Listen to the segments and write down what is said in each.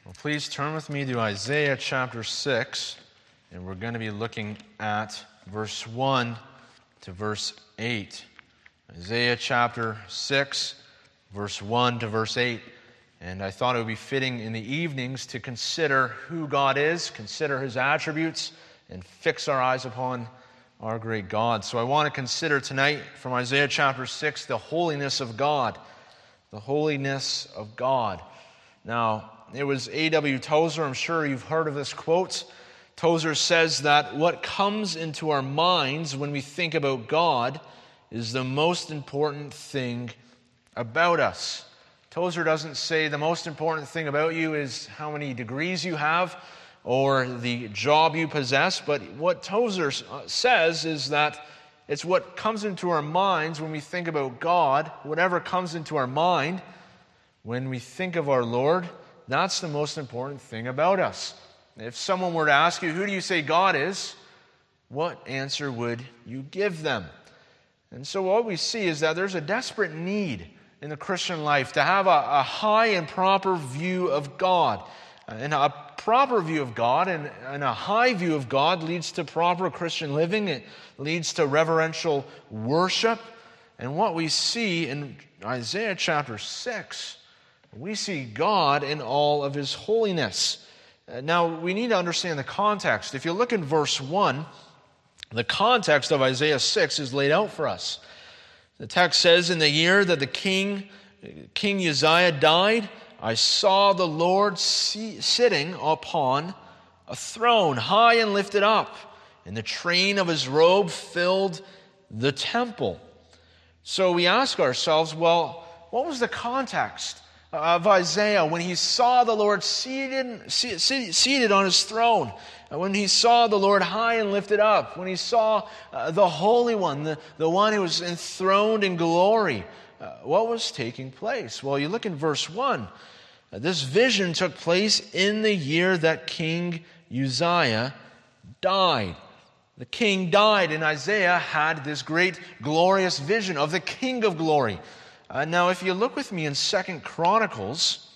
Well, please turn with me to Isaiah chapter 6, and we're going to be looking at verse 1 to verse 8. Isaiah chapter 6, verse 1 to verse 8. And I thought it would be fitting in the evenings to consider who God is, consider His attributes, and fix our eyes upon our great God. So I want to consider tonight from Isaiah chapter 6 the holiness of God. The holiness of God. Now, it was A.W. Tozer. I'm sure you've heard of this quote. Tozer says that what comes into our minds when we think about God is the most important thing about us. Tozer doesn't say the most important thing about you is how many degrees you have or the job you possess, but what Tozer says is that it's what comes into our minds when we think about God. Whatever comes into our mind when we think of our Lord, that's the most important thing about us. If someone were to ask you, who do you say God is? What answer would you give them? And so what we see is that there's a desperate need in the Christian life to have a high and proper view of God. And a proper view of God and a high view of God leads to proper Christian living. It leads to reverential worship. And what we see in Isaiah chapter 6, we see God in all of His holiness. Now, we need to understand the context. If you look in verse 1, the context of Isaiah 6 is laid out for us. The text says, in the year that the King Uzziah died, I saw the Lord sitting upon a throne, high and lifted up, and the train of His robe filled the temple. So we ask ourselves, well, what was the context of Isaiah when he saw the Lord seated on His throne, when he saw the Lord high and lifted up, when he saw the Holy One, the one who was enthroned in glory? What was taking place? Well, you look in verse 1. This vision took place in the year that King Uzziah died. The king died, and Isaiah had this great glorious vision of the King of glory. Now, if you look with me in 2 Chronicles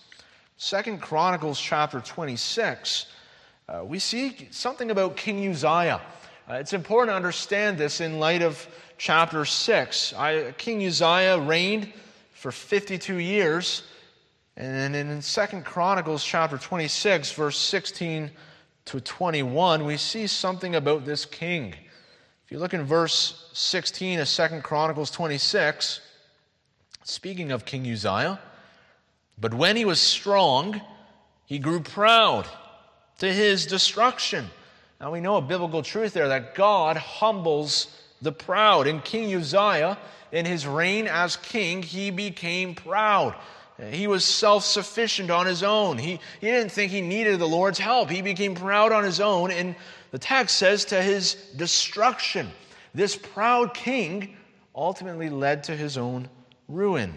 chapter 26, we see something about King Uzziah. It's important to understand this in light of chapter 6. King Uzziah reigned for 52 years, and in 2 Chronicles chapter 26, verse 16 to 21, we see something about this king. If you look in verse 16 of 2 Chronicles 26, speaking of King Uzziah, but when he was strong, he grew proud to his destruction. Now we know a biblical truth there that God humbles the proud. And King Uzziah, in his reign as king, he became proud. He was self-sufficient on his own. He didn't think he needed the Lord's help. He became proud on his own, and the text says to his destruction. This proud king ultimately led to his own ruin.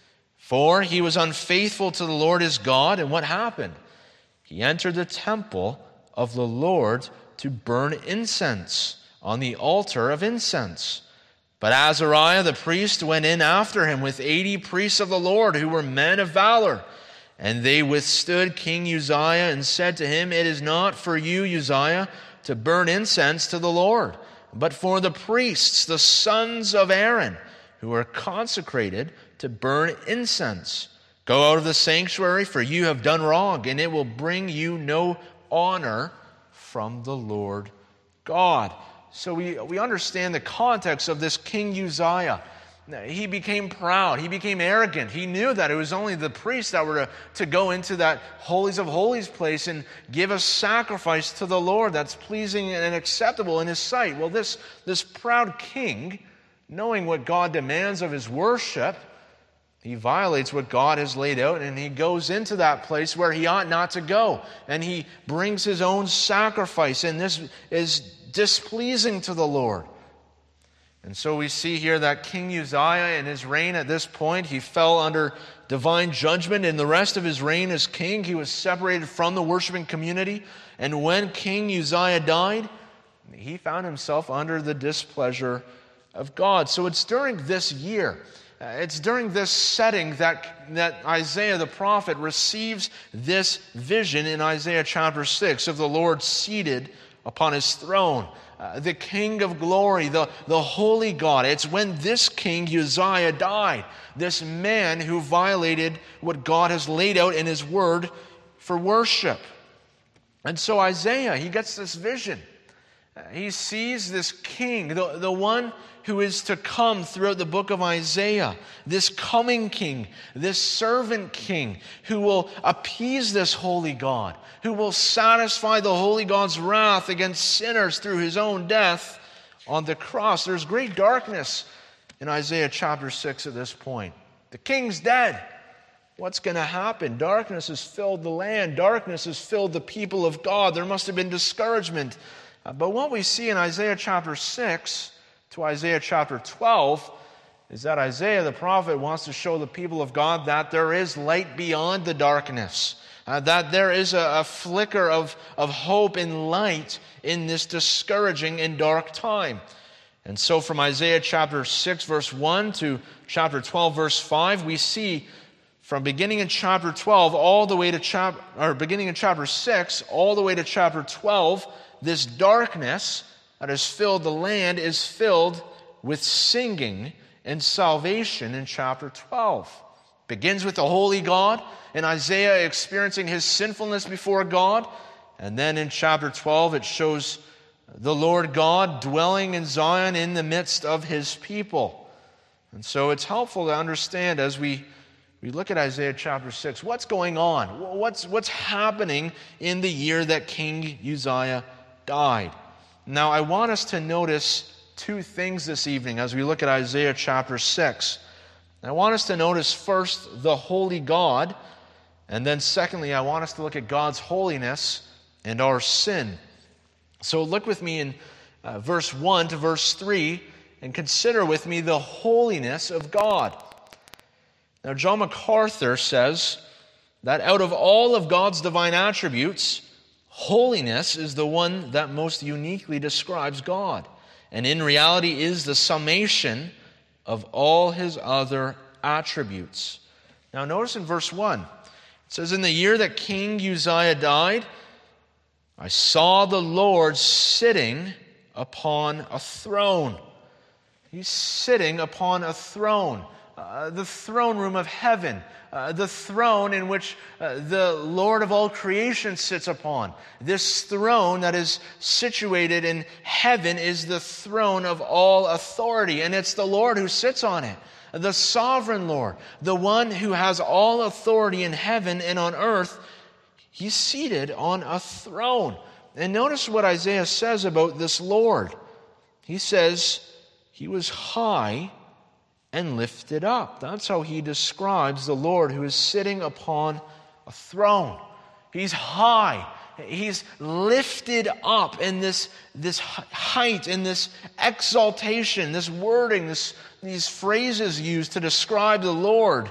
For he was unfaithful to the Lord his God, and what happened? He entered the temple of the Lord to burn incense on the altar of incense. But Azariah the priest went in after him with 80 priests of the Lord who were men of valor. And they withstood King Uzziah and said to him, it is not for you, Uzziah, to burn incense to the Lord, but for the priests, the sons of Aaron, who are consecrated to burn incense. Go out of the sanctuary, for you have done wrong, and it will bring you no honor from the Lord God. So we understand the context of this King Uzziah. He became proud. He became arrogant. He knew that it was only the priests that were to go into that holies of holies place and give a sacrifice to the Lord that's pleasing and acceptable in His sight. Well, this proud king, knowing what God demands of his worship, he violates what God has laid out, and he goes into that place where he ought not to go. And he brings his own sacrifice, and this is displeasing to the Lord. And so we see here that King Uzziah in his reign at this point, he fell under divine judgment. In the rest of his reign as king, he was separated from the worshiping community. And when King Uzziah died, he found himself under the displeasure of God. So it's during this year It's during this setting that Isaiah the prophet receives this vision in Isaiah chapter 6 of the Lord seated upon his throne, the King of glory, the holy God. It's when this king Uzziah died, this man who violated what God has laid out in his word for worship. And so Isaiah, he gets this vision. He sees this king, the one who is to come throughout the book of Isaiah, this coming king, this servant king, who will appease this holy God, who will satisfy the holy God's wrath against sinners through his own death on the cross. There's great darkness in Isaiah chapter 6 at this point. The king's dead. What's going to happen? Darkness has filled the land. Darkness has filled the people of God. There must have been discouragement. But what we see in Isaiah chapter 6 to Isaiah chapter 12 is that Isaiah the prophet wants to show the people of God that there is light beyond the darkness, that there is a flicker of hope and light in this discouraging and dark time. And so from Isaiah chapter 6 verse 1 to chapter 12 verse 5, we see from beginning in chapter 12 all the way to beginning in chapter 6 all the way to chapter 12, this darkness that has filled the land is filled with singing and salvation in chapter 12. Begins with the holy God and Isaiah experiencing his sinfulness before God. And then in chapter 12 it shows the Lord God dwelling in Zion in the midst of his people. And so it's helpful to understand as we look at Isaiah chapter 6, what's going on? What's happening in the year that King Uzziah died? Now, I want us to notice two things this evening as we look at Isaiah chapter 6. I want us to notice first the holy God, and then secondly, I want us to look at God's holiness and our sin. So look with me in verse 1 to verse 3 and consider with me the holiness of God. Now, John MacArthur says that out of all of God's divine attributes, holiness is the one that most uniquely describes God, and in reality is the summation of all his other attributes. Now notice in verse 1, it says, "In the year that King Uzziah died, I saw the Lord sitting upon a throne." He's sitting upon a throne. The throne room of heaven, the throne in which the Lord of all creation sits upon. This throne that is situated in heaven is the throne of all authority, and it's the Lord who sits on it, the sovereign Lord, the one who has all authority in heaven and on earth. He's seated on a throne. And notice what Isaiah says about this Lord. He says, he was high and lifted up. That's how he describes the Lord who is sitting upon a throne. He's high. He's lifted up in this height, in this exaltation, this wording, these phrases used to describe the Lord.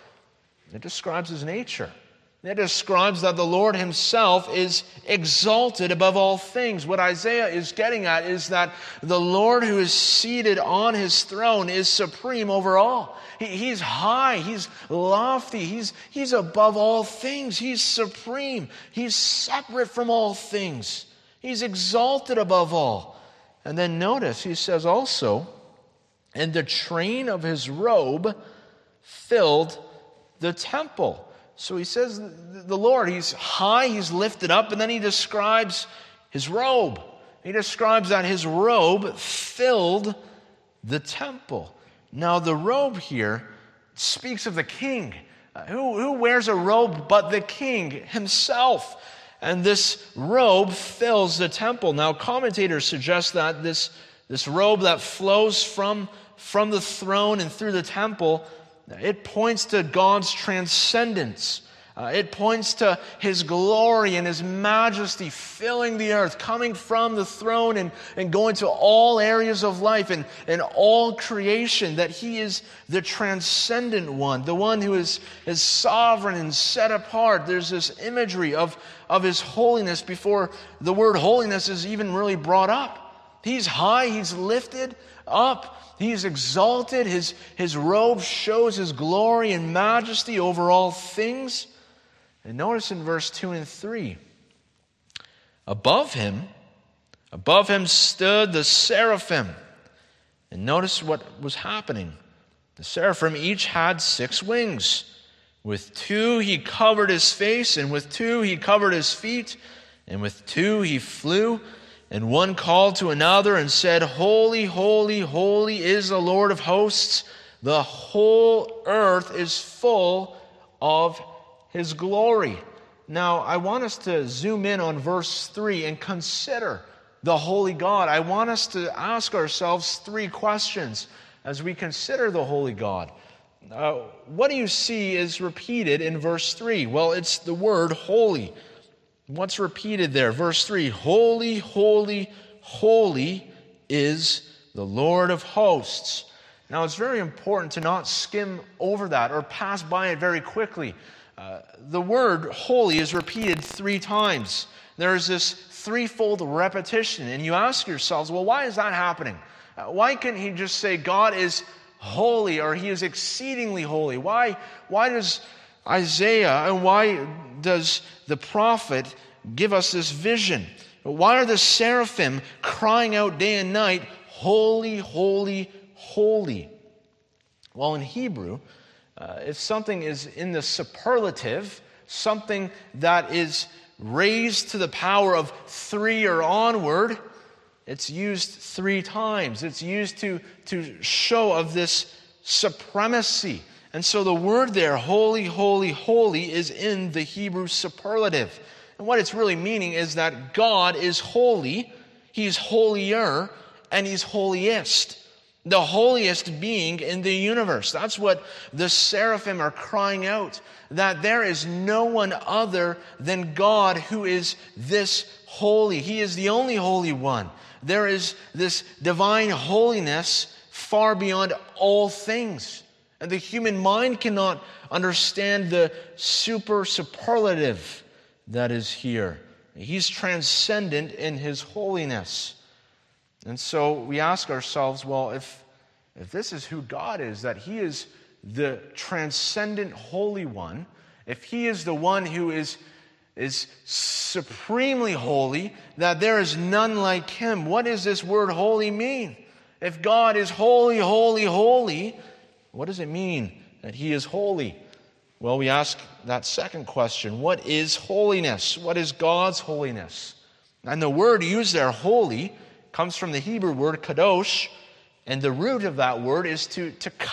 It describes his nature. It describes that the Lord himself is exalted above all things. What Isaiah is getting at is that the Lord who is seated on his throne is supreme over all. He's high, he's lofty, he's above all things. He's supreme, he's separate from all things. He's exalted above all. And then notice, he says also, and the train of his robe filled the temple. So he says the Lord, he's high, he's lifted up, and then he describes his robe. He describes that his robe filled the temple. Now the robe here speaks of the king. Who wears a robe but the king himself? And this robe fills the temple. Now commentators suggest that this robe that flows from the throne and through the temple, it points to God's transcendence. It points to his glory and his majesty filling the earth, coming from the throne and going to all areas of life and all creation, that he is the transcendent one, the one who is sovereign and set apart. There's this imagery of his holiness before the word holiness is even really brought up. He's high, he's lifted up, he's exalted. His robe shows his glory and majesty over all things. And notice in verse 2 and 3, above him stood the seraphim. And notice what was happening. The seraphim each had 6 wings. With 2 he covered his face, and with 2 he covered his feet, and with 2 he flew. And one called to another and said, Holy, holy, holy is the Lord of hosts. The whole earth is full of his glory. Now, I want us to zoom in on verse 3 and consider the holy God. I want us to ask ourselves 3 questions as we consider the holy God. What do you see is repeated in verse 3? Well, it's the word holy. What's repeated there? Verse 3, holy, holy, holy is the Lord of hosts. Now, it's very important to not skim over that or pass by it very quickly. The word holy is repeated 3 times. There's this threefold repetition, and you ask yourselves, well, why is that happening? Why can't he just say God is holy or he is exceedingly holy? Why does Isaiah and why does the prophet give us this vision? Why are the seraphim crying out day and night, holy, holy, holy? Well, in Hebrew, if something is in the superlative, something that is raised to the power of 3 or onward, it's used 3 times. It's used to show of this supremacy. And so the word there, holy, holy, holy, is in the Hebrew superlative. And what it's really meaning is that God is holy, he's holier, and he's holiest. The holiest being in the universe. That's what the seraphim are crying out. That there is no one other than God who is this holy. He is the only holy one. There is this divine holiness far beyond all things. And the human mind cannot understand the superlative that is here. He's transcendent in his holiness. And so we ask ourselves, well, if this is who God is, that he is the transcendent holy one, if he is the one who is supremely holy, that there is none like him, what does this word holy mean? If God is holy, holy, holy, what does it mean that he is holy? Well, we ask that second question. What is holiness? What is God's holiness? And the word used there, holy, comes from the Hebrew word kadosh, and the root of that word is to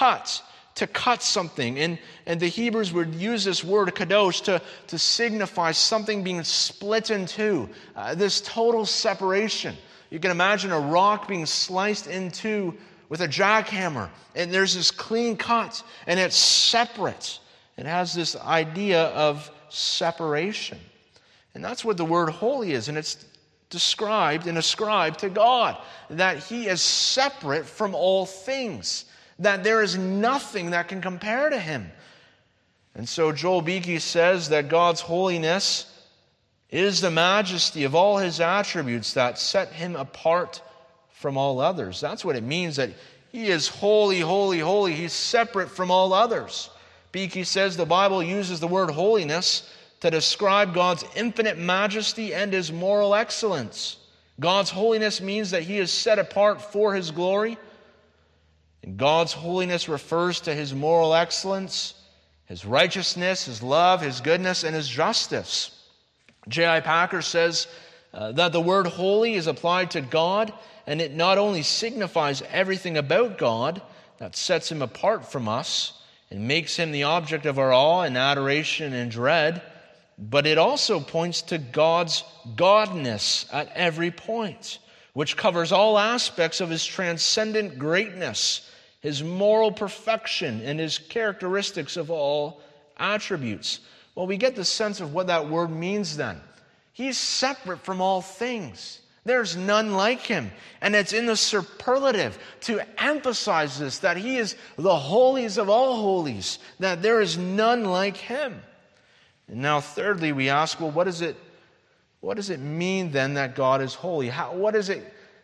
cut something. And the Hebrews would use this word kadosh to signify something being split in 2, this total separation. You can imagine a rock being sliced in 2 with a jackhammer, and there's this clean cut, and it's separate. It has this idea of separation. And that's what the word holy is, and it's described and ascribed to God, that he is separate from all things, that there is nothing that can compare to him. And so Joel Beeke says that God's holiness is the majesty of all his attributes that set him apart from all others. That's what it means, that he is holy, holy, holy. He's separate from all others. Beeke says the Bible uses the word holiness to describe God's infinite majesty and his moral excellence. God's holiness means that he is set apart for his glory. And God's holiness refers to his moral excellence, his righteousness, his love, his goodness, and his justice. J.I. Packer says that the word holy is applied to God, and it not only signifies everything about God that sets him apart from us and makes him the object of our awe and adoration and dread, but it also points to God's godness at every point, which covers all aspects of his transcendent greatness, his moral perfection, and his characteristics of all attributes. Well, we get the sense of what that word means then. He's separate from all things. There's none like him. And it's in the superlative to emphasize this, that he is the holiest of all holies, that there is none like him. And now thirdly, we ask, well, what does it mean then that God is holy? What does it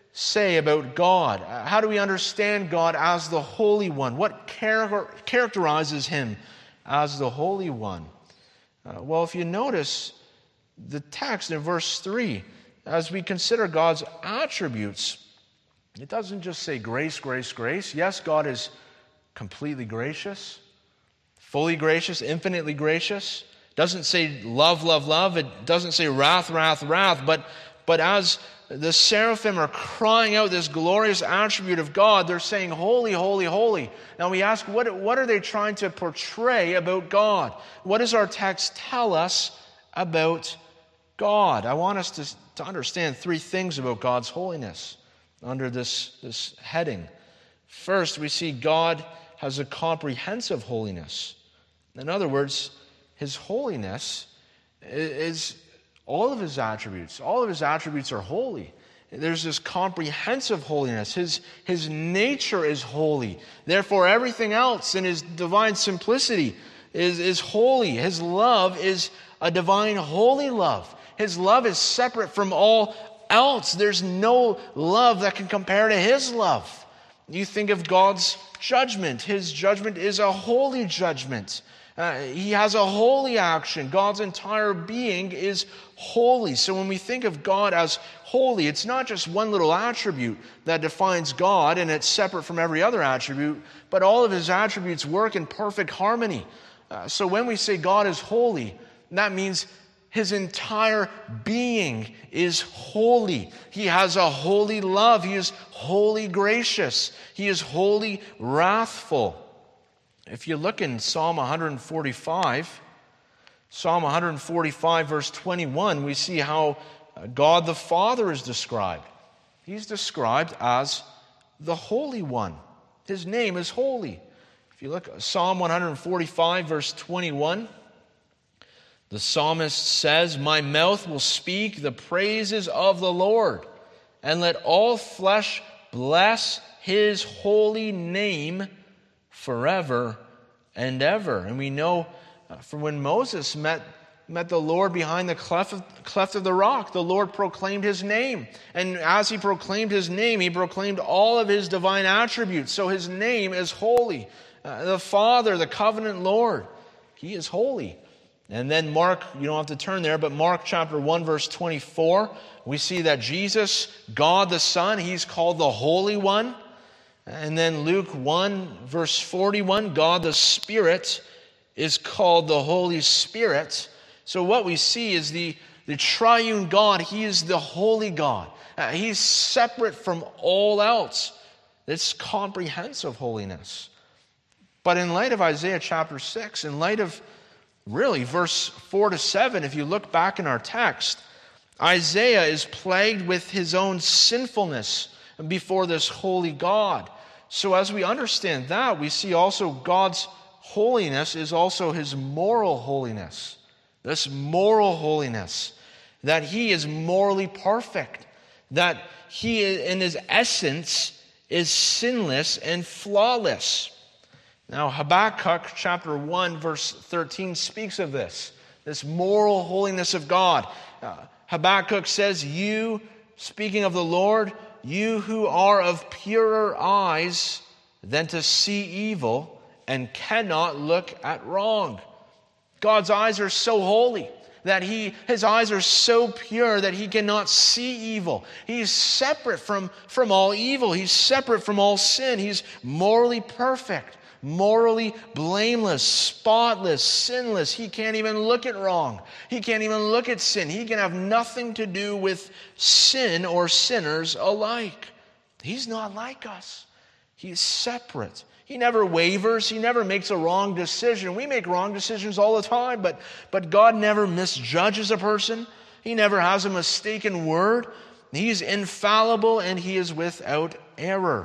say about God? How do we understand God as the Holy One? What characterizes him as the Holy One? Well, if you notice the text in verse 3, as we consider God's attributes, it doesn't just say grace, grace, grace. Yes, God is completely gracious, fully gracious, infinitely gracious. It doesn't say love, love, love. It doesn't say wrath, wrath, wrath. But as the seraphim are crying out this glorious attribute of God, they're saying, holy, holy, holy. Now we ask, what are they trying to portray about God? What does our text tell us about God? I want us to understand three things about God's holiness under this heading. First, we see God has a comprehensive holiness. In other words, his holiness is all of his attributes. All of his attributes are holy. There's this comprehensive holiness. His nature is holy. Therefore, everything else in his divine simplicity is holy. His love is a divine holy love. His love is separate from all else. There's no love that can compare to his love. You think of God's judgment. His judgment is a holy judgment. He has a holy action. God's entire being is holy. So when we think of God as holy, it's not just one little attribute that defines God and it's separate from every other attribute, but all of his attributes work in perfect harmony. So when we say God is holy, that means his entire being is holy. He has a holy love. He is wholly gracious. He is wholly wrathful. If you look in Psalm 145, verse 21, we see how God the Father is described. He's described as the Holy One. His name is holy. If you look at Psalm 145, verse 21, the psalmist says, "My mouth will speak the praises of the Lord, and let all flesh bless his holy name forever and ever." And we know from when Moses met the Lord behind the cleft of the rock, the Lord proclaimed his name. And as he proclaimed his name, he proclaimed all of his divine attributes. So his name is holy. The Father, the covenant Lord, he is holy. And then Mark, you don't have to turn there, but Mark chapter 1, verse 24, we see that Jesus, God the Son, he's called the Holy One. And then Luke 1, verse 41, God the Spirit is called the Holy Spirit. So what we see is the triune God, he is the holy God. He's separate from all else. It's comprehensive holiness. But in light of Isaiah chapter 6, in light of really verse 4 to 7, if you look back in our text, Isaiah is plagued with his own sinfulness before this holy God. So as we understand that, we see also God's holiness is also his moral holiness. This moral holiness, that he is morally perfect, that he in his essence is sinless and flawless. Now Habakkuk chapter 1 verse 13 speaks of this moral holiness of God. Habakkuk says, "You," speaking of the Lord, "you who are of purer eyes than to see evil and cannot look at wrong." God's eyes are so holy that his eyes are so pure that he cannot see evil. He's separate from all evil. He's separate from all sin. He's morally perfect, morally blameless, spotless, sinless. He can't even look at wrong. He can't even look at sin. He can have nothing to do with sin or sinners alike. He's not like us. He's separate. He never wavers. He never makes a wrong decision. We make wrong decisions all the time, but God never misjudges a person. He never has a mistaken word. He's infallible and he is without error.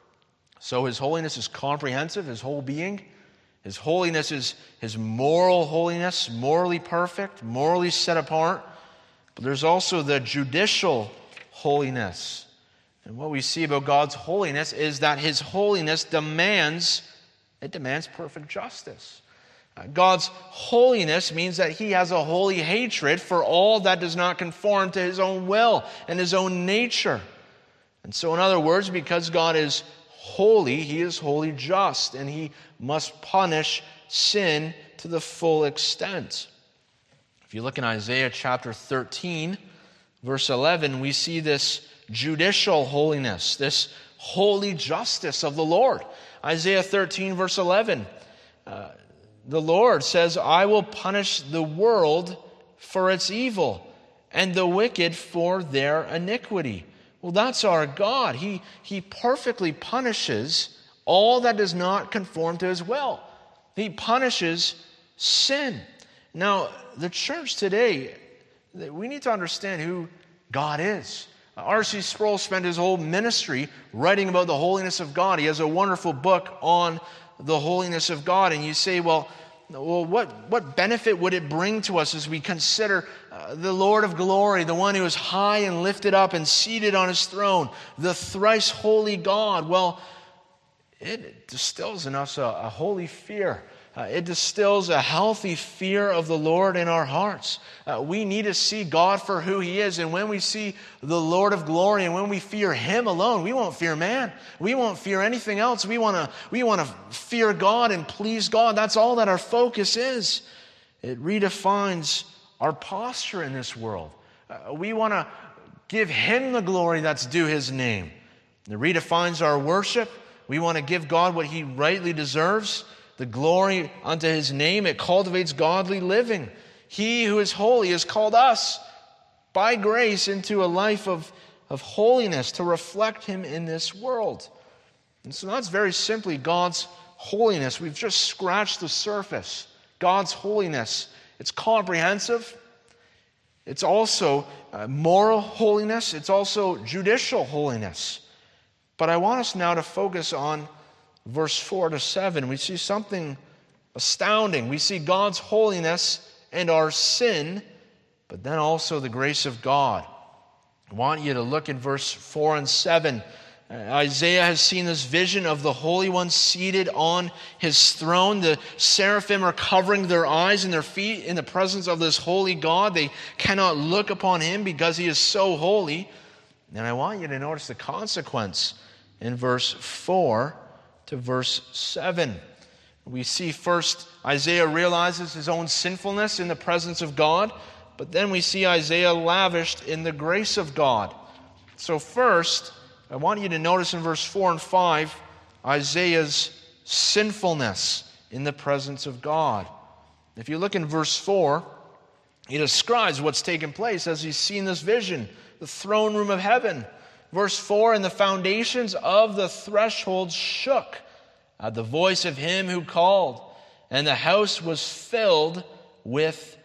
So his holiness is comprehensive, his whole being. His holiness is his moral holiness, morally perfect, morally set apart. But there's also the judicial holiness. And what we see about God's holiness is that his holiness demands perfect justice. God's holiness means that he has a holy hatred for all that does not conform to his own will and his own nature. And so, in other words, because God is holy, he is wholly just, and he must punish sin to the full extent. If you look in Isaiah chapter 13, verse 11, we see this judicial holiness, this holy justice of the Lord. Isaiah 13, verse 11, the Lord says, I will punish the world for its evil and the wicked for their iniquity. Well, that's our God. He perfectly punishes all that does not conform to his will. He punishes sin. Now, the church today, we need to understand who God is. R.C. Sproul spent his whole ministry writing about the holiness of God. He has a wonderful book on the holiness of God. And you say, well, what benefit would it bring to us as we consider the Lord of glory, the one who is high and lifted up and seated on his throne, the thrice holy God? Well, it distills in us a holy fear. It distills a healthy fear of the Lord in our hearts. We need to see God for who he is. And when we see the Lord of glory and when we fear him alone, we won't fear man. We won't fear anything else. We want to fear God and please God. That's all that our focus is. It redefines our posture in this world. We want to give him the glory that's due his name. It redefines our worship. We want to give God what he rightly deserves, the glory unto his name. It cultivates godly living. He who is holy has called us by grace into a life of holiness to reflect him in this world. And so that's very simply God's holiness. We've just scratched the surface. God's holiness. It's comprehensive. It's also moral holiness. It's also judicial holiness. But I want us now to focus on verse 4 to 7, we see something astounding. We see God's holiness and our sin, but then also the grace of God. I want you to look at verse 4 and 7. Isaiah has seen this vision of the Holy One seated on his throne. The seraphim are covering their eyes and their feet in the presence of this holy God. They cannot look upon him because he is so holy. And I want you to notice the consequence in verse 4 to verse 7. We see first Isaiah realizes his own sinfulness in the presence of God, but then we see Isaiah lavished in the grace of God. So first, I want you to notice in verse 4 and 5, Isaiah's sinfulness in the presence of God. If you look in verse 4, he describes what's taken place as he's seen this vision, the throne room of heaven. Verse 4, and the foundations of the threshold shook at the voice of him who called, and the house was filled with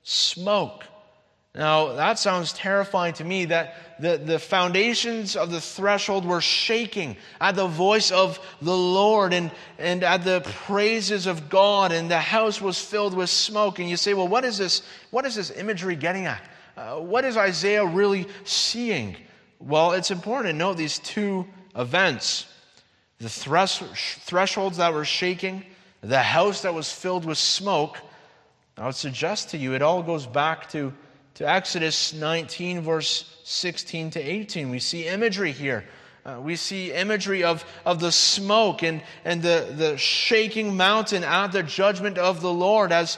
smoke. Now, that sounds terrifying to me, that the foundations of the threshold were shaking at the voice of the Lord and at the praises of God, and the house was filled with smoke. And you say, well, what is this imagery getting at? What is Isaiah really seeing? Well, it's important to note these two events. The thresholds that were shaking, the house that was filled with smoke. I would suggest to you it all goes back to Exodus 19, verse 16 to 18. We see imagery here. We see imagery of the smoke and the shaking mountain at the judgment of the Lord as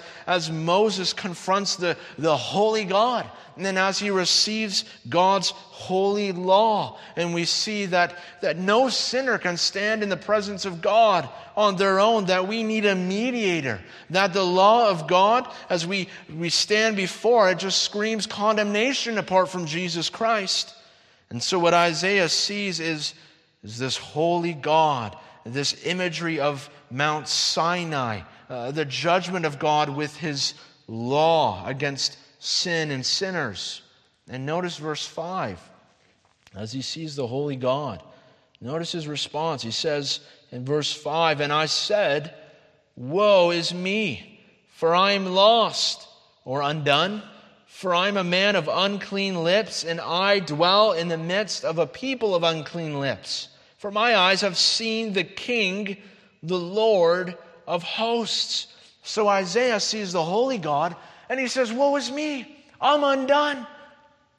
Moses confronts the holy God. And then as he receives God's holy law, and we see that no sinner can stand in the presence of God on their own, that we need a mediator, that the law of God, as we stand before it, just screams condemnation apart from Jesus Christ. And so what Isaiah sees is this holy God, this imagery of Mount Sinai, the judgment of God with his law against sin and sinners. And notice verse 5, as he sees the holy God. Notice his response. He says in verse 5, and I said, woe is me, for I am lost, or undone. For I am a man of unclean lips, and I dwell in the midst of a people of unclean lips. For my eyes have seen the King, the Lord of hosts. So Isaiah sees the holy God, and he says, woe is me, I'm undone.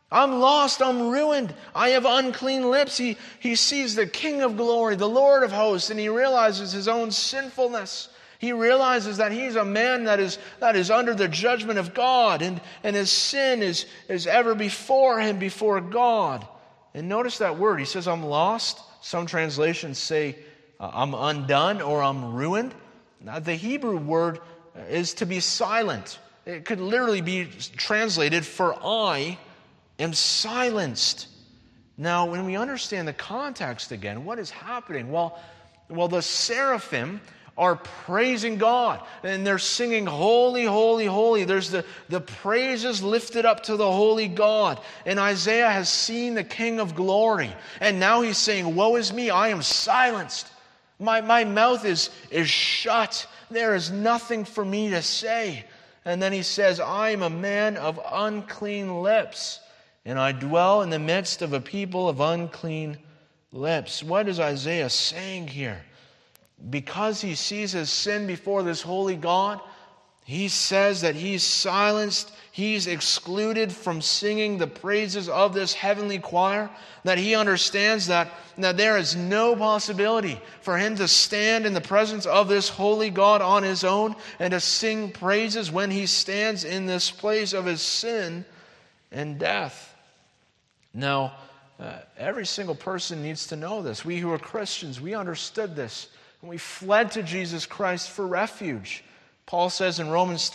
I'm lost, I'm ruined, I have unclean lips. He sees the King of glory, the Lord of hosts, and he realizes his own sinfulness. He realizes that he's a man that is under the judgment of God, and his sin is ever before him, before God. And notice that word. He says, I'm lost. Some translations say, I'm undone or I'm ruined. Now, the Hebrew word is to be silent. It could literally be translated, for I am silenced. Now, when we understand the context again, what is happening? Well, the seraphim are praising God, and they're singing, holy, holy, holy. There's the praises lifted up to the holy God. And Isaiah has seen the King of glory, and now he's saying, woe is me, I am silenced. My mouth is shut. There is nothing for me to say. And then he says, I am a man of unclean lips, and I dwell in the midst of a people of unclean lips. What is Isaiah saying here? Because he sees his sin before this holy God, he says that he's silenced, he's excluded from singing the praises of this heavenly choir, that he understands that there is no possibility for him to stand in the presence of this holy God on his own and to sing praises when he stands in this place of his sin and death. Now, every single person needs to know this. We who are Christians, we understood this. And we fled to Jesus Christ for refuge. Paul says in Romans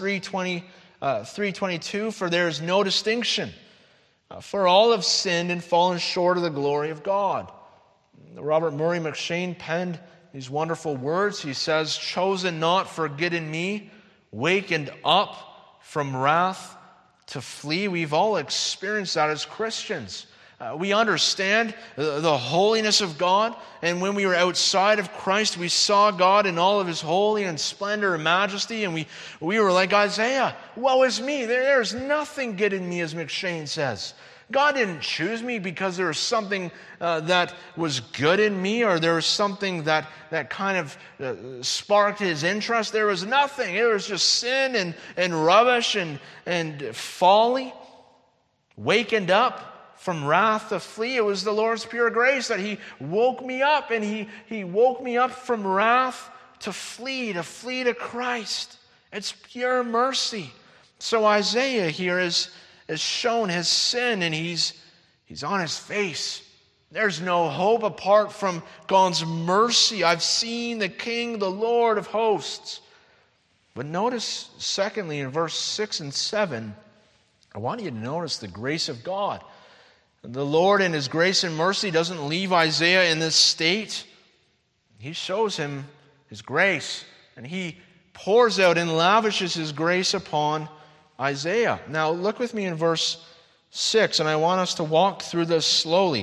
3:22, for there is no distinction. For all have sinned and fallen short of the glory of God. Robert Murray McCheyne penned these wonderful words. He says, chosen not for good in me, wakened up from wrath to flee. We've all experienced that as Christians. We understand the holiness of God, and when we were outside of Christ, we saw God in all of His holy and splendor and majesty, and we were like Isaiah, woe is me, there's nothing good in me, as McCheyne says. God didn't choose me because there was something that was good in me, or there was something that kind of sparked His interest. There was nothing. It was just sin and rubbish and folly. Wakened up from wrath to flee. It was the Lord's pure grace that He woke me up, and He woke me up from wrath to flee to Christ. It's pure mercy. So Isaiah here is shown his sin, and he's on his face. There's no hope apart from God's mercy. I've seen the King, the Lord of hosts. But notice, secondly, in verse 6 and 7, I want you to notice the grace of God. The Lord in His grace and mercy doesn't leave Isaiah in this state. He shows him His grace, and He pours out and lavishes His grace upon Isaiah. Now look with me in verse 6, and I want us to walk through this slowly.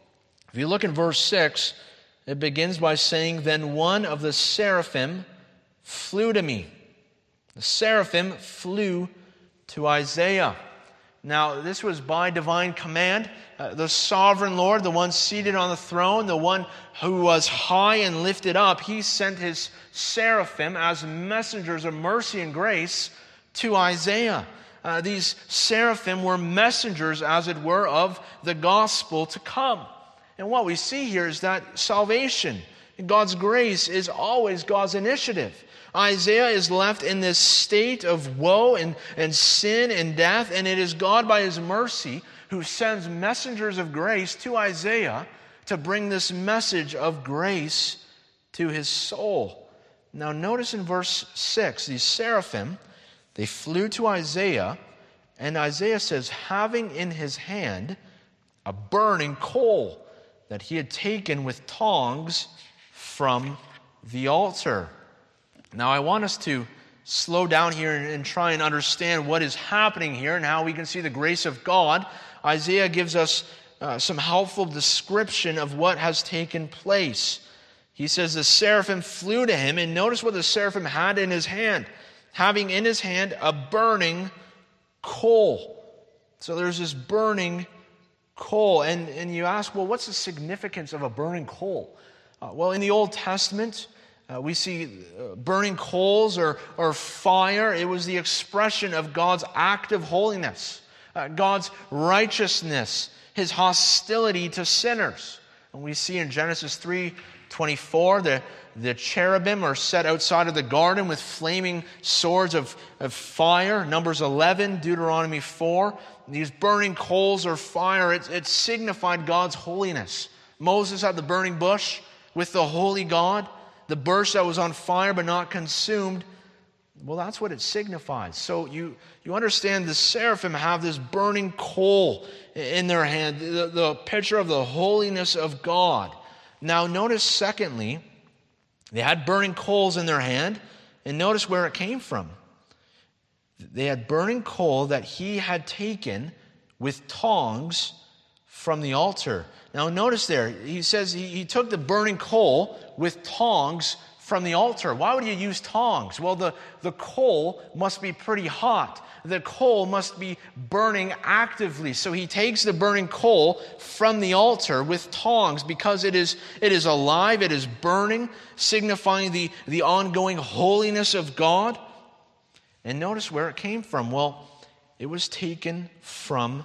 If you look in verse 6, it begins by saying, then one of the seraphim flew to me. The seraphim flew to Isaiah. Now, this was by divine command. The sovereign Lord, the one seated on the throne, the one who was high and lifted up, He sent His seraphim as messengers of mercy and grace to Isaiah. These seraphim were messengers, as it were, of the gospel to come. And what we see here is that salvation, God's grace, is always God's initiative. Isaiah is left in this state of woe and sin and death, and it is God by His mercy who sends messengers of grace to Isaiah to bring this message of grace to his soul. Now notice in verse 6, these seraphim, they flew to Isaiah, and Isaiah says, having in his hand a burning coal that he had taken with tongs from the altar. Now I want us to slow down here and try and understand what is happening here and how we can see the grace of God. Isaiah gives us some helpful description of what has taken place. He says the seraphim flew to him, and notice what the seraphim had in his hand. Having in his hand a burning coal. So there's this burning coal. And you ask, well, what's the significance of a burning coal? Well, in the Old Testament, we see burning coals or fire. It was the expression of God's act of holiness. God's righteousness, his hostility to sinners. And we see in Genesis 3:24, the cherubim are set outside of the garden with flaming swords of fire. Numbers 11, Deuteronomy 4. These burning coals or fire, it signified God's holiness. Moses had the burning bush with the holy God. The bush that was on fire but not consumed. Well, that's what it signifies. So you understand the seraphim have this burning coal in their hand, the picture of the holiness of God. Now notice secondly, they had burning coals in their hand, and notice where it came from. They had burning coal that he had taken with tongs from the altar. Now notice there, he says he took the burning coal with tongs from the altar. Why would you use tongs? Well, the coal must be pretty hot. The coal must be burning actively. So he takes the burning coal from the altar with tongs because it is alive, it is burning, signifying the ongoing holiness of God. And notice where it came from. Well, it was taken from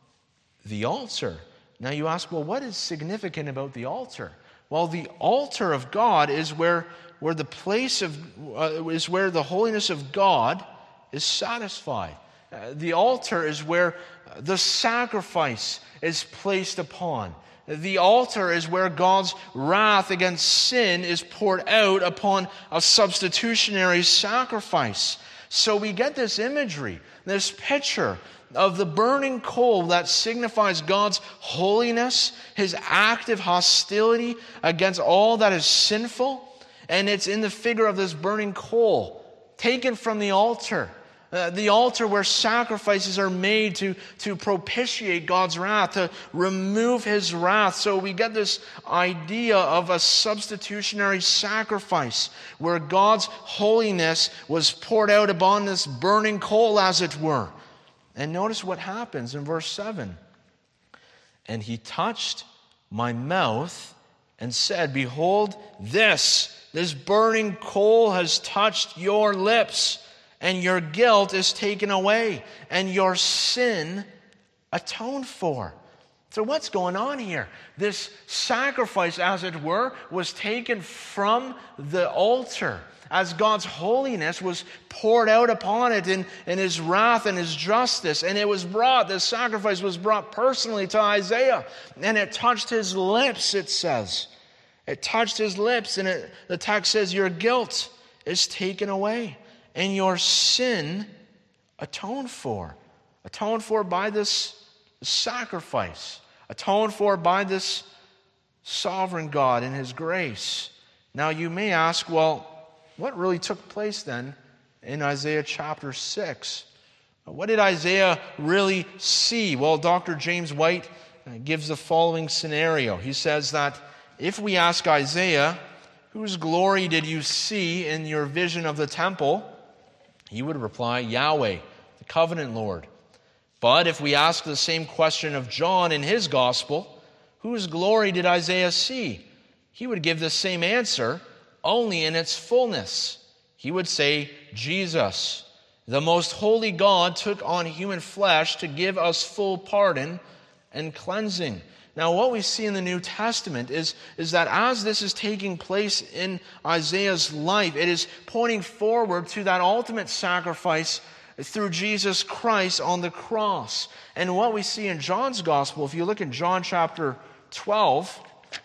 the altar. Now you ask, well, what is significant about the altar? Well, the altar of God is where the place of is where the holiness of God is satisfied. The altar is where the sacrifice is placed upon. The altar is where God's wrath against sin is poured out upon a substitutionary sacrifice. So we get this imagery, this picture of the burning coal that signifies God's holiness, his active hostility against all that is sinful. And it's in the figure of this burning coal taken from the altar where sacrifices are made to propitiate God's wrath, to remove his wrath. So we get this idea of a substitutionary sacrifice where God's holiness was poured out upon this burning coal, as it were. And notice what happens in verse 7. And he touched my mouth and said, behold, this burning coal has touched your lips, and your guilt is taken away, and your sin atoned for. So what's going on here? This sacrifice, as it were, was taken from the altar as God's holiness was poured out upon it in his wrath and his justice. And it was brought, the sacrifice was brought personally to Isaiah. And it touched his lips, it says. It touched his lips, and the text says, your guilt is taken away, and your sin atoned for. Atoned for by this sacrifice. Atoned for by this sovereign God in his grace. Now you may ask, well, what really took place then in Isaiah chapter 6? What did Isaiah really see? Well, Dr. James White gives the following scenario. He says that if we ask Isaiah, whose glory did you see in your vision of the temple? He would reply, Yahweh, the covenant Lord. But if we ask the same question of John in his gospel, whose glory did Isaiah see? He would give the same answer, only in its fullness. He would say, Jesus, the most holy God, took on human flesh to give us full pardon and cleansing. Now, what we see in the New Testament is that as this is taking place in Isaiah's life, it is pointing forward to that ultimate sacrifice through Jesus Christ on the cross. And what we see in John's gospel, if you look at John chapter 12,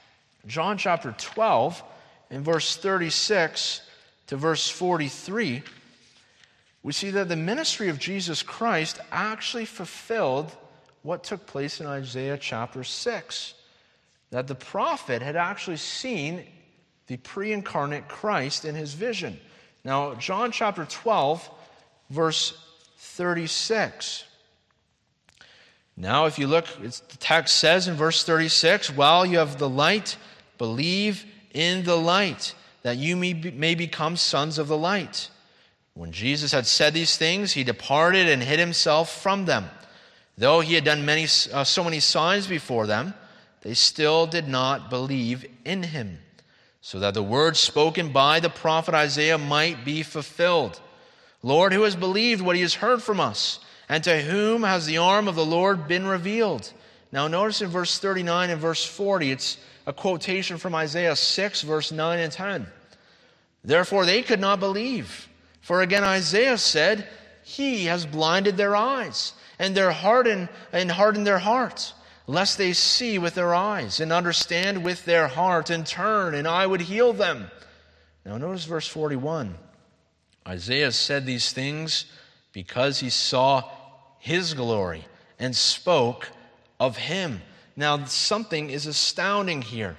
in verse 36 to verse 43, we see that the ministry of Jesus Christ actually fulfilled what took place in Isaiah chapter 6. That the prophet had actually seen the pre-incarnate Christ in his vision. Now, John chapter 12, verse 36. Now, if you look, the text says in verse 36, while you have the light, believe in the light, that you may become sons of the light. When Jesus had said these things, he departed and hid himself from them. Though he had done so many signs before them, they still did not believe in him, so that the words spoken by the prophet Isaiah might be fulfilled. Lord, who has believed what he has heard from us? And to whom has the arm of the Lord been revealed? Now notice in verse 39 and verse 40, it's a quotation from Isaiah 6, verse 9 and 10. Therefore they could not believe. For again Isaiah said, He has blinded their eyes, and hardened their hearts, lest they see with their eyes, and understand with their heart, and turn, and I would heal them. Now notice verse 41. Isaiah said these things because he saw His glory and spoke of Him. Now something is astounding here.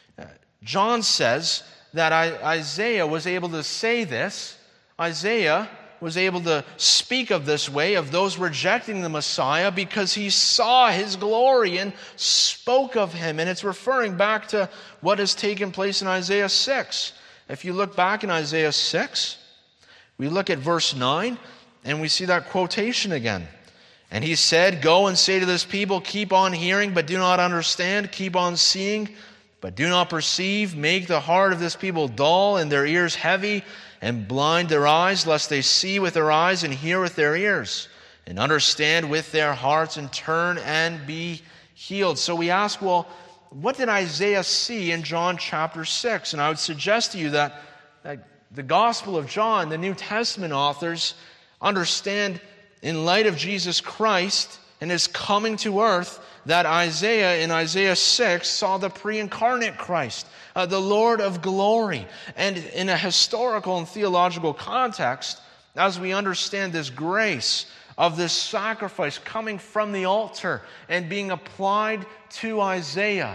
John says that Isaiah was able to say this. Isaiah was able to speak of this way, of those rejecting the Messiah, because he saw His glory and spoke of Him. And it's referring back to what has taken place in Isaiah 6. If you look back in Isaiah 6, we look at verse 9, and we see that quotation again. And He said, Go and say to this people, keep on hearing, but do not understand. Keep on seeing, but do not perceive. Make the heart of this people dull and their ears heavy, and blind their eyes, lest they see with their eyes and hear with their ears, and understand with their hearts, and turn and be healed. So we ask, well, what did Isaiah see in John chapter 6? And I would suggest to you that the Gospel of John, the New Testament authors, understand in light of Jesus Christ and His coming to earth, that Isaiah in Isaiah 6 saw the pre-incarnate Christ, the Lord of glory. And in a historical and theological context, as we understand this grace of this sacrifice coming from the altar and being applied to Isaiah,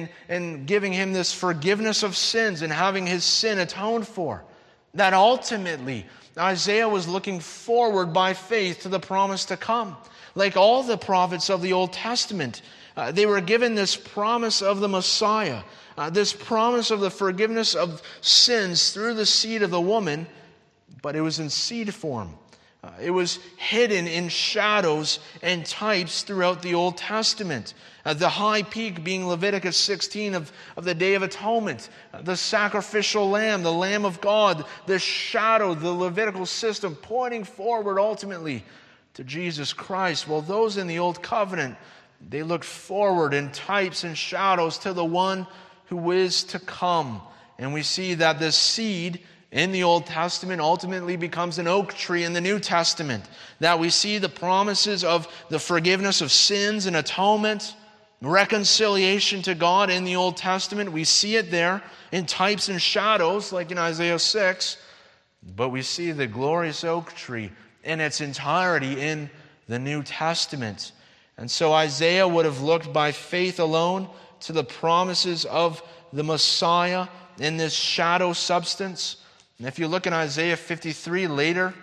and giving him this forgiveness of sins and having his sin atoned for, that ultimately Isaiah was looking forward by faith to the promise to come. Like all the prophets of the Old Testament, they were given this promise of the Messiah, this promise of the forgiveness of sins through the seed of the woman, but it was in seed form. It was hidden in shadows and types throughout the Old Testament. The high peak being Leviticus 16 of the Day of Atonement, the sacrificial lamb, the Lamb of God, the shadow, the Levitical system pointing forward ultimately to Jesus Christ. Well, those in the Old Covenant, they looked forward in types and shadows to the one who is to come. And we see that this seed in the Old Testament ultimately becomes an oak tree in the New Testament. That we see the promises of the forgiveness of sins and atonement, reconciliation to God in the Old Testament. We see it there in types and shadows, like in Isaiah 6. But we see the glorious oak tree in its entirety in the New Testament. And so Isaiah would have looked by faith alone to the promises of the Messiah in this shadow substance. And if you look in Isaiah 53 later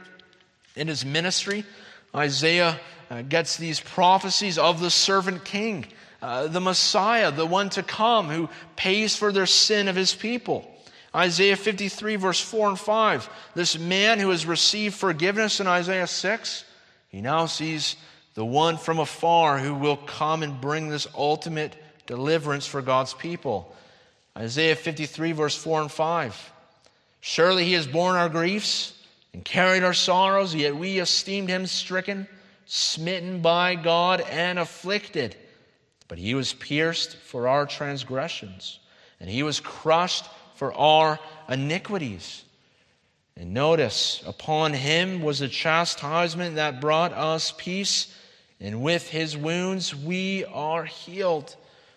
in his ministry, Isaiah gets these prophecies of the servant king, the Messiah, the one to come who pays for their sin of his people. Isaiah 53 verse 4 and 5, this man who has received forgiveness in Isaiah 6, he now sees the one from afar who will come and bring this ultimate deliverance for God's people. Isaiah 53 verse 4 and 5. Surely He has borne our griefs and carried our sorrows, yet we esteemed Him stricken, smitten by God, and afflicted. But He was pierced for our transgressions, and He was crushed for our iniquities. And notice, upon Him was the chastisement that brought us peace, and with His wounds we are healed.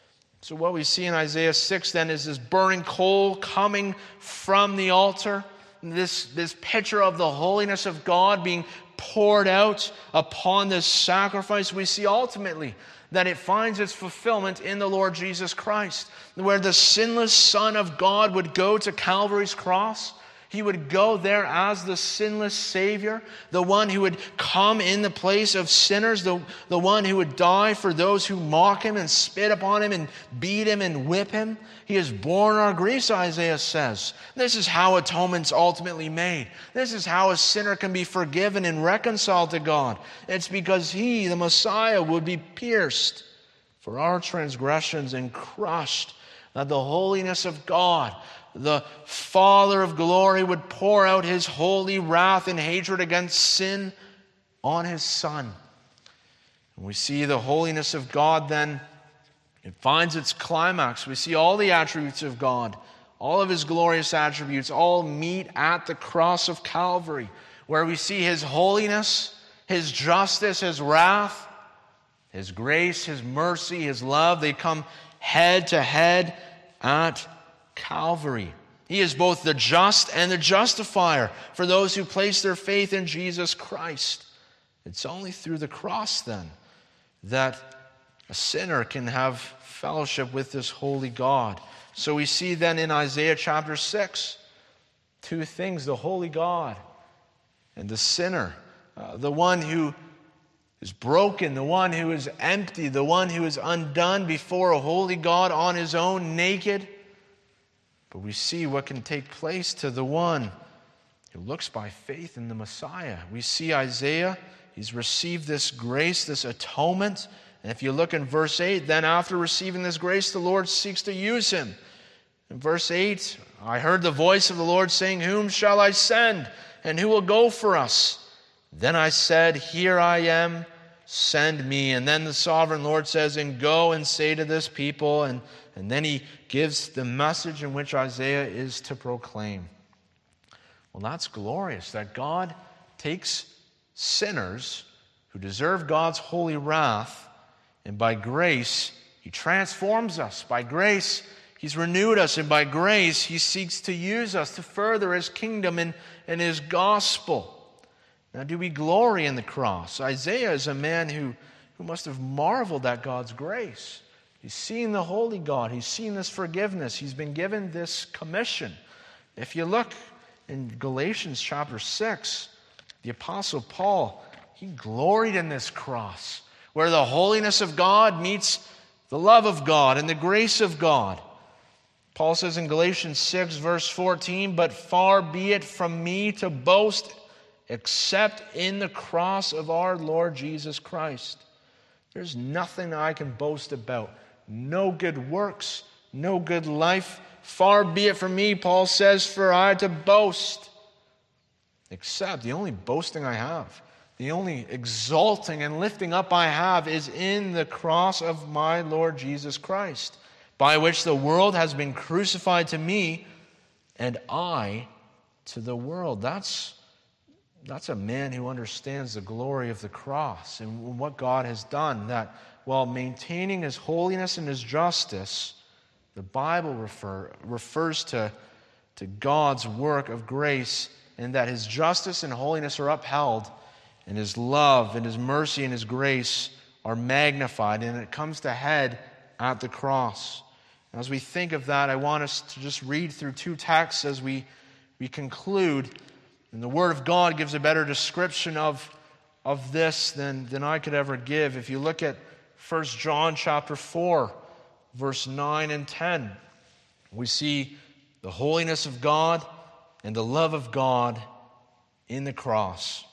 So what we see in Isaiah 6 then is this burning coal coming from the altar, this picture of the holiness of God being poured out upon this sacrifice. We see ultimately that it finds its fulfillment in the Lord Jesus Christ, where the sinless Son of God would go to Calvary's cross. He would go there as the sinless Savior, the one who would come in the place of sinners, the one who would die for those who mock Him and spit upon Him and beat Him and whip Him. He has borne our griefs, Isaiah says. This is how atonement's ultimately made. This is how a sinner can be forgiven and reconciled to God. It's because He, the Messiah, would be pierced for our transgressions and crushed, that the holiness of God, the Father of glory, would pour out His holy wrath and hatred against sin on His Son. And we see the holiness of God then, it finds its climax. We see all the attributes of God, all of his glorious attributes, all meet at the cross of Calvary, where we see his holiness, his justice, his wrath, his grace, his mercy, his love. They come head to head at Calvary. He is both the just and the justifier for those who place their faith in Jesus Christ. It's only through the cross, then, that a sinner can have fellowship with this holy God. So we see then in Isaiah chapter 6, two things: the holy God and the sinner, the one who is broken, the one who is empty, the one who is undone before a holy God on his own, naked. But we see what can take place to the one who looks by faith in the Messiah. We see Isaiah, he's received this grace, this atonement. And if you look in verse 8, then after receiving this grace, the Lord seeks to use him. In verse 8, I heard the voice of the Lord saying, whom shall I send? And who will go for us? Then I said, here I am, send me. And then the sovereign Lord says, and go and say to this people. And then he gives the message in which Isaiah is to proclaim. Well, that's glorious, that God takes sinners who deserve God's holy wrath, and by grace, he transforms us. By grace, he's renewed us, and by grace, he seeks to use us to further his kingdom and his gospel. Now, do we glory in the cross? Isaiah is a man who must have marveled at God's grace. He's seen the holy God. He's seen this forgiveness. He's been given this commission. If you look in Galatians chapter 6, the Apostle Paul, he gloried in this cross, where the holiness of God meets the love of God and the grace of God. Paul says in Galatians 6, verse 14, but far be it from me to boast except in the cross of our Lord Jesus Christ. There's nothing I can boast about. No good works, no good life. Far be it from me, Paul says, for I to boast. Except the only boasting I have, the only exalting and lifting up I have is in the cross of my Lord Jesus Christ, by which the world has been crucified to me and I to the world. That's a man who understands the glory of the cross and what God has done, that while maintaining his holiness and his justice, the Bible refers to God's work of grace, and that his justice and holiness are upheld, and his love and his mercy and his grace are magnified, and it comes to head at the cross. As we think of that, I want us to just read through two texts as we conclude. And the Word of God gives a better description of this than I could ever give. If you look at 1 John chapter 4, verse 9 and 10, we see the holiness of God and the love of God in the cross.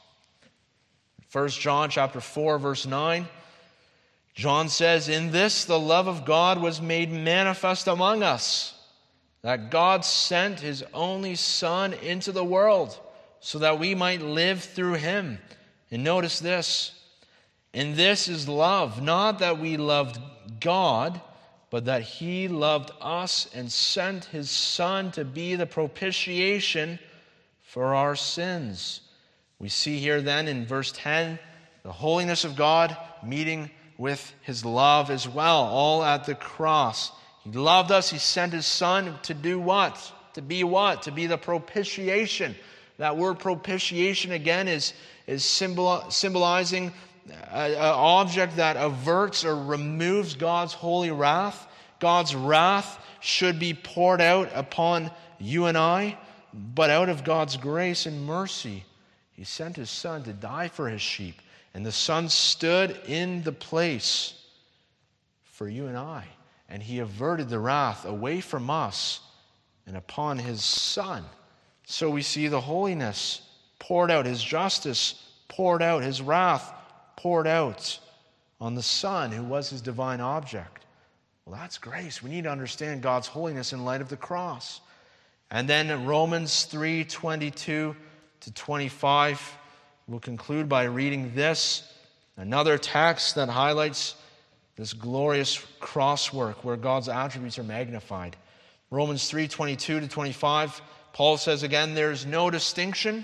1 John chapter 4, verse 9, John says, in this the love of God was made manifest among us, that God sent his only Son into the world, so that we might live through him. And notice this, and this is love, not that we loved God, but that he loved us and sent his Son to be the propitiation for our sins. We see here then in verse 10, the holiness of God meeting with his love as well, all at the cross. He loved us, he sent his Son to do what? To be what? To be the propitiation. That word propitiation again is symbolizing an object that averts or removes God's holy wrath. God's wrath should be poured out upon you and I, but out of God's grace and mercy, he sent his Son to die for his sheep. And the Son stood in the place for you and I. And he averted the wrath away from us and upon his Son. So we see the holiness poured out, his justice poured out, his wrath poured out on the Son who was his divine object. Well, that's grace. We need to understand God's holiness in light of the cross. And then Romans 3:22 to 25, we'll conclude by reading this. Another text that highlights this glorious crosswork where God's attributes are magnified. Romans 3:22-25, Paul says again, there is no distinction,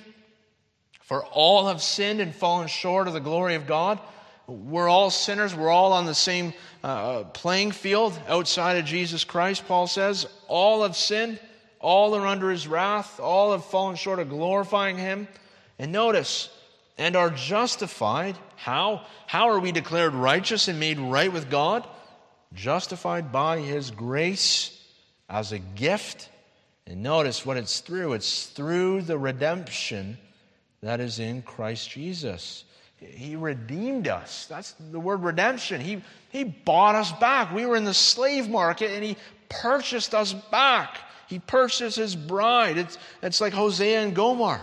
for all have sinned and fallen short of the glory of God. We're all sinners. We're all on the same playing field outside of Jesus Christ, Paul says. All have sinned. All are under his wrath. All have fallen short of glorifying him. And notice, and are justified. How? How are we declared righteous and made right with God? Justified by his grace as a gift. And notice what it's through. It's through the redemption that is in Christ Jesus. He redeemed us. That's the word redemption. He bought us back. We were in the slave market and he purchased us back. He purchased his bride. It's like Hosea and Gomer.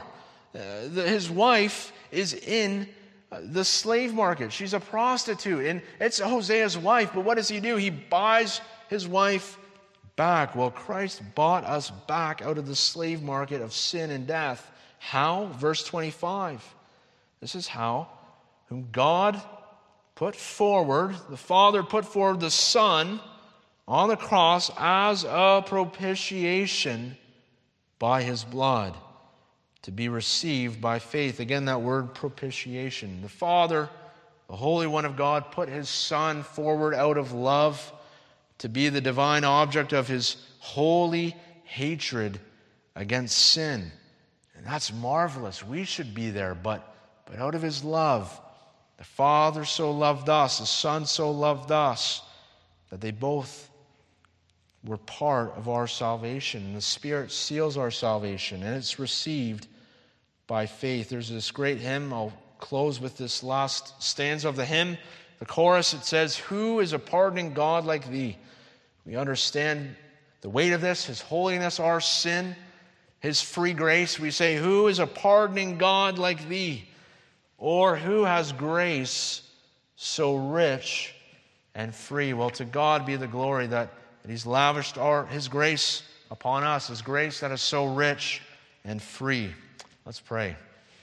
His wife is in the slave market. She's a prostitute. And it's Hosea's wife. But what does he do? He buys his wife back. Well, Christ bought us back out of the slave market of sin and death. How? Verse 25. This is how. Whom God put forward, the Father put forward the Son on the cross as a propitiation by his blood, to be received by faith. Again, that word propitiation. The Father, the Holy One of God, put his Son forward out of love to be the divine object of his holy hatred against sin. And that's marvelous. We should be there, but out of his love, the Father so loved us, the Son so loved us, that they both were part of our salvation. And the Spirit seals our salvation, and it's received by faith. There's this great hymn. I'll close with this last stanza of the hymn. The chorus, it says, "Who is a pardoning God like thee?" We understand the weight of this, his holiness, our sin, his free grace. We say, who is a pardoning God like thee? Or who has grace so rich and free? Well, to God be the glory that he's lavished his grace upon us, his grace that is so rich and free. Let's pray.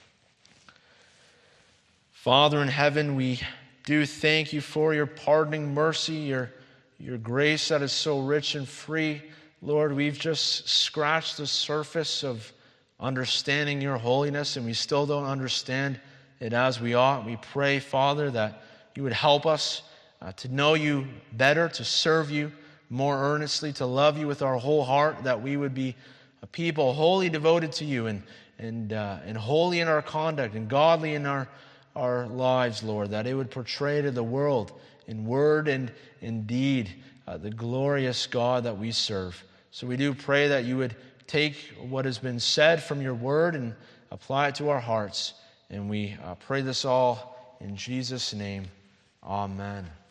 Father in heaven, we do thank you for your pardoning mercy, your grace that is so rich and free. Lord, we've just scratched the surface of understanding your holiness, and we still don't understand it as we ought. We pray, Father, that you would help us to know you better, to serve you more earnestly, to love you with our whole heart, that we would be a people wholly devoted to you and holy in our conduct and godly in our lives, Lord, that it would portray to the world in word and in deed the glorious God that we serve. So we do pray that you would take what has been said from your word and apply it to our hearts. And we pray this all in Jesus' name. Amen.